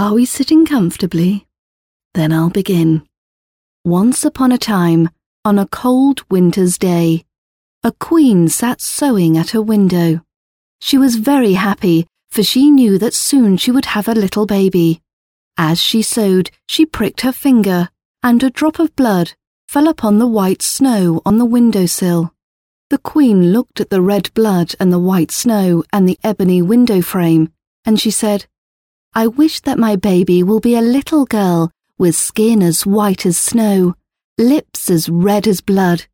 Are we sitting comfortably? Then I'll begin. Once upon a time, on a cold winter's day, a queen sat sewing at her window. She was very happy, for she knew that soon she would have a little baby. As she sewed, she pricked her finger, and a drop of blood fell upon the white snow on the windowsill. The queen looked at the red blood and the white snow and the ebony window frame, and she said, "I wish that my baby will be a little girl with skin as white as snow, lips as red as blood,